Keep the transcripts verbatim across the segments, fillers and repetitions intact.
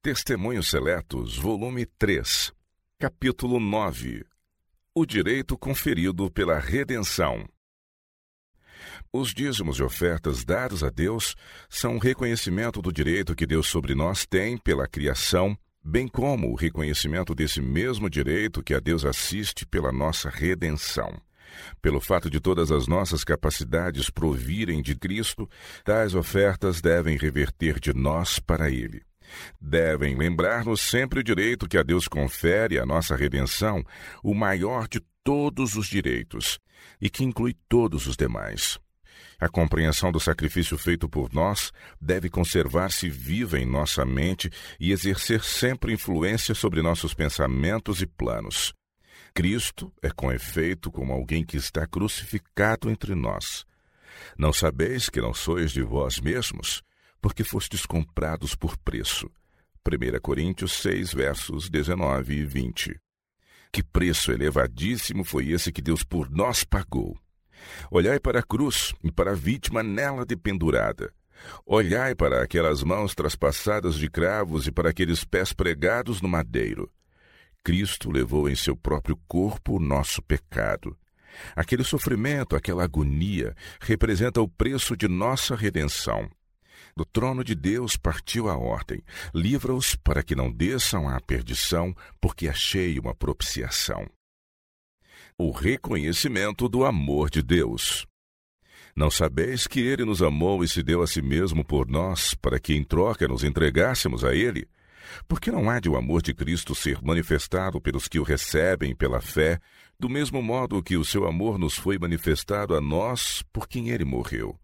Testemunhos Seletos, volume três, capítulo nove. O direito conferido pela redenção. Os dízimos e ofertas dados a Deus são um reconhecimento do direito que Deus sobre nós tem pela criação, bem como o reconhecimento desse mesmo direito que a Deus assiste pela nossa redenção. Pelo fato de todas as nossas capacidades provirem de Cristo, tais ofertas devem reverter de nós para Ele. Devem lembrar-nos sempre o direito que a Deus confere à nossa redenção, o maior de todos os direitos, e que inclui todos os demais. A compreensão do sacrifício feito por nós deve conservar-se viva em nossa mente e exercer sempre influência sobre nossos pensamentos e planos. Cristo é, com efeito, como alguém que está crucificado entre nós. Não sabeis que não sois de vós mesmos, porque fostes comprados por preço. primeira Coríntios seis, versos dezenove e vinte. Que preço elevadíssimo foi esse que Deus por nós pagou! Olhai para a cruz e para a vítima nela dependurada. Olhai para aquelas mãos traspassadas de cravos e para aqueles pés pregados no madeiro. Cristo levou em seu próprio corpo o nosso pecado. Aquele sofrimento, aquela agonia, representa o preço de nossa redenção. Do trono de Deus partiu a ordem: livra-os para que não desçam à perdição, porque achei uma propiciação. O reconhecimento do amor de Deus. Não sabeis que Ele nos amou e se deu a si mesmo por nós, para que em troca nos entregássemos a Ele? Porque não há de o amor de Cristo ser manifestado pelos que o recebem pela fé, do mesmo modo que o seu amor nos foi manifestado a nós por quem Ele morreu.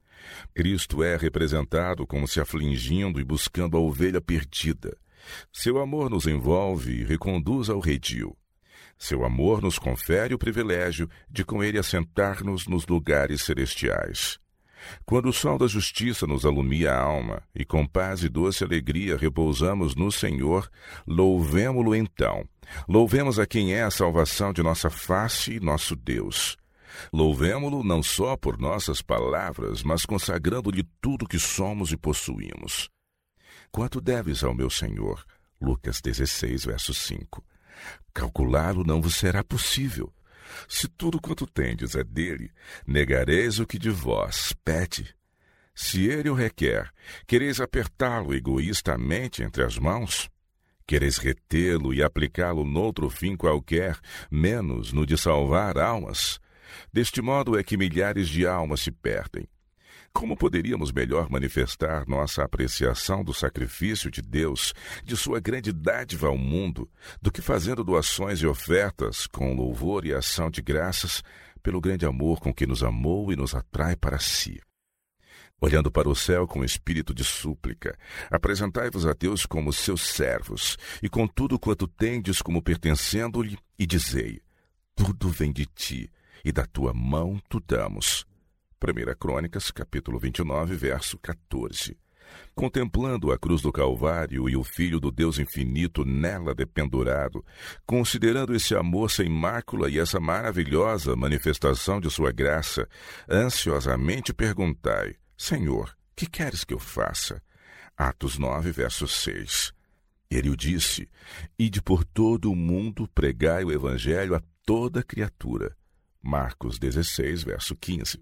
Cristo é representado como se afligindo e buscando a ovelha perdida. Seu amor nos envolve e reconduz ao redil. Seu amor nos confere o privilégio de com Ele assentar-nos nos lugares celestiais. Quando o sol da justiça nos alumia a alma, e com paz e doce alegria repousamos no Senhor, louvemo-lo então. Louvemos a quem é a salvação de nossa face e nosso Deus. Louvemo-lo não só por nossas palavras, mas consagrando-lhe tudo que somos e possuímos. Quanto deves ao meu Senhor? Lucas dezesseis, verso cinco. Calculá-lo não vos será possível. Se tudo quanto tendes é dele, negareis o que de vós pede. Se ele o requer, quereis apertá-lo egoístamente entre as mãos? Quereis retê-lo e aplicá-lo noutro fim qualquer, menos no de salvar almas? Deste modo é que milhares de almas se perdem. Como poderíamos melhor manifestar nossa apreciação do sacrifício de Deus, de sua grande dádiva ao mundo, do que fazendo doações e ofertas com louvor e ação de graças pelo grande amor com que nos amou e nos atrai para si? Olhando para o céu com espírito de súplica, apresentai-vos a Deus como seus servos, e com tudo quanto tendes como pertencendo-lhe, e dizei: tudo vem de ti, e da tua mão tu damos. primeira Crônicas, capítulo vinte e nove, verso quatorze. Contemplando a cruz do Calvário e o Filho do Deus infinito nela dependurado, considerando esse amor sem mácula e essa maravilhosa manifestação de sua graça, ansiosamente perguntai: Senhor, que queres que eu faça? Atos nove, verso seis. Ele o disse: ide por todo o mundo, pregai o evangelho a toda criatura. Marcos dezesseis, verso quinze.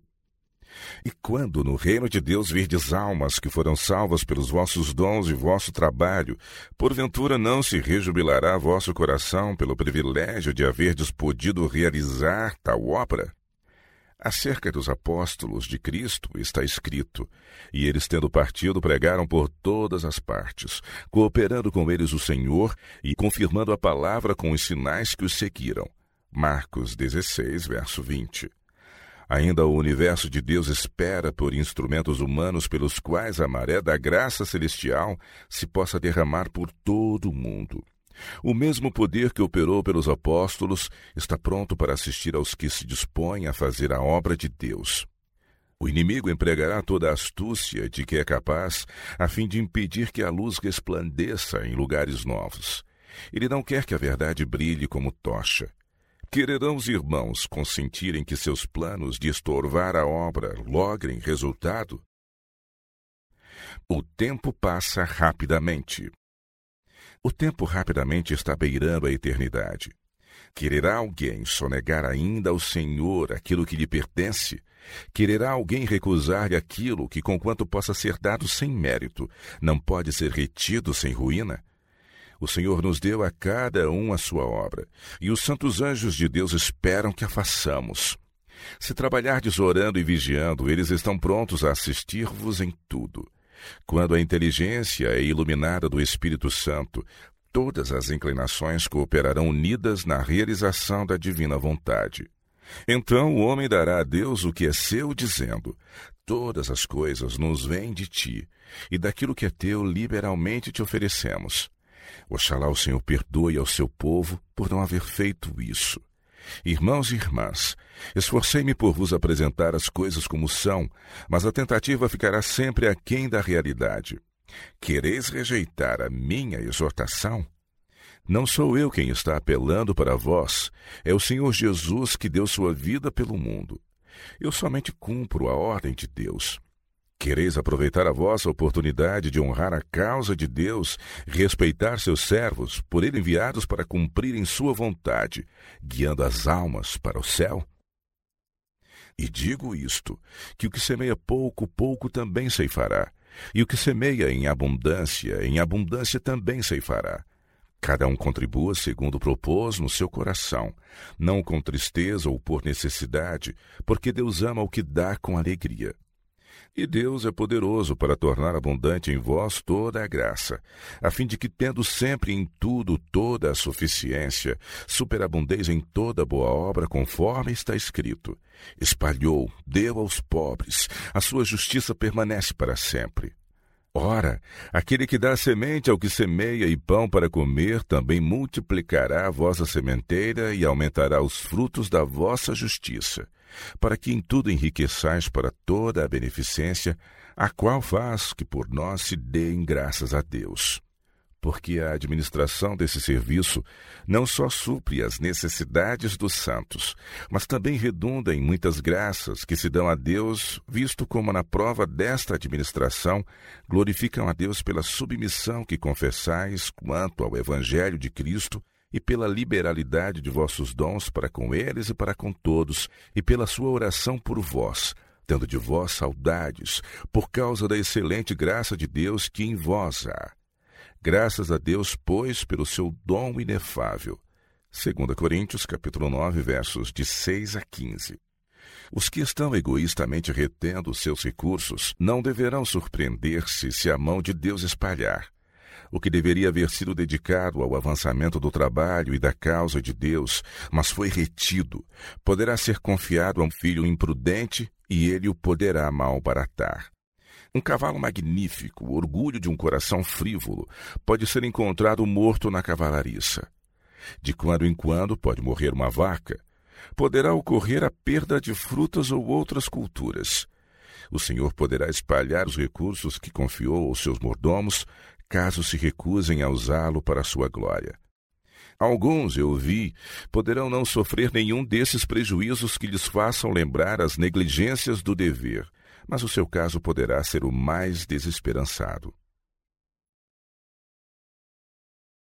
E quando no reino de Deus virdes almas que foram salvas pelos vossos dons e vosso trabalho, porventura não se rejubilará vosso coração pelo privilégio de haverdes podido realizar tal obra? Acerca dos apóstolos de Cristo está escrito: e eles, tendo partido, pregaram por todas as partes, cooperando com eles o Senhor e confirmando a palavra com os sinais que os seguiram. Marcos dezesseis, verso vinte. Ainda o universo de Deus espera por instrumentos humanos pelos quais a maré da graça celestial se possa derramar por todo o mundo. O mesmo poder que operou pelos apóstolos está pronto para assistir aos que se dispõem a fazer a obra de Deus. O inimigo empregará toda a astúcia de que é capaz, a fim de impedir que a luz resplandeça em lugares novos. Ele não quer que a verdade brilhe como tocha. Quererão os irmãos consentirem que seus planos de estorvar a obra logrem resultado? O tempo passa rapidamente. O tempo rapidamente está beirando a eternidade. Quererá alguém sonegar ainda ao Senhor aquilo que lhe pertence? Quererá alguém recusar-lhe aquilo que, conquanto possa ser dado sem mérito, não pode ser retido sem ruína? O Senhor nos deu a cada um a sua obra, e os santos anjos de Deus esperam que a façamos. Se trabalhardes orando e vigiando, eles estão prontos a assistir-vos em tudo. Quando a inteligência é iluminada do Espírito Santo, todas as inclinações cooperarão unidas na realização da divina vontade. Então o homem dará a Deus o que é seu, dizendo: todas as coisas nos vêm de ti, e daquilo que é teu liberalmente te oferecemos. Oxalá o Senhor perdoe ao seu povo por não haver feito isso. Irmãos e irmãs, esforcei-me por vos apresentar as coisas como são, mas a tentativa ficará sempre aquém da realidade. Quereis rejeitar a minha exortação? Não sou eu quem está apelando para vós, é o Senhor Jesus que deu sua vida pelo mundo. Eu somente cumpro a ordem de Deus. Quereis aproveitar a vossa oportunidade de honrar a causa de Deus, respeitar seus servos, por ele enviados para cumprirem sua vontade, guiando as almas para o céu? E digo isto, que o que semeia pouco, pouco também ceifará, e o que semeia em abundância, em abundância também ceifará. Cada um contribua segundo propôs no seu coração, não com tristeza ou por necessidade, porque Deus ama o que dá com alegria. E Deus é poderoso para tornar abundante em vós toda a graça, a fim de que, tendo sempre em tudo toda a suficiência, superabundeis em toda boa obra, conforme está escrito: espalhou, deu aos pobres, a sua justiça permanece para sempre. Ora, aquele que dá semente ao que semeia e pão para comer, também multiplicará a vossa sementeira e aumentará os frutos da vossa justiça, para que em tudo enriqueçais para toda a beneficência, a qual faz que por nós se deem graças a Deus. Porque a administração desse serviço não só supre as necessidades dos santos, mas também redunda em muitas graças que se dão a Deus, visto como na prova desta administração glorificam a Deus pela submissão que confessais quanto ao Evangelho de Cristo, e pela liberalidade de vossos dons para com eles e para com todos, e pela sua oração por vós, tendo de vós saudades, por causa da excelente graça de Deus que em vós há. Graças a Deus, pois, pelo seu dom inefável. Segunda Coríntios, capítulo nove, versos de seis a quinze. Os que estão egoístamente retendo os seus recursos não deverão surpreender-se se a mão de Deus espalhar. O que deveria haver sido dedicado ao avançamento do trabalho e da causa de Deus, mas foi retido, poderá ser confiado a um filho imprudente e ele o poderá malbaratar. Um cavalo magnífico, o orgulho de um coração frívolo, pode ser encontrado morto na cavalariça. De quando em quando pode morrer uma vaca. Poderá ocorrer a perda de frutas ou outras culturas. O Senhor poderá espalhar os recursos que confiou aos seus mordomos, caso se recusem a usá-lo para a sua glória. Alguns, eu vi, poderão não sofrer nenhum desses prejuízos que lhes façam lembrar as negligências do dever, mas o seu caso poderá ser o mais desesperançado.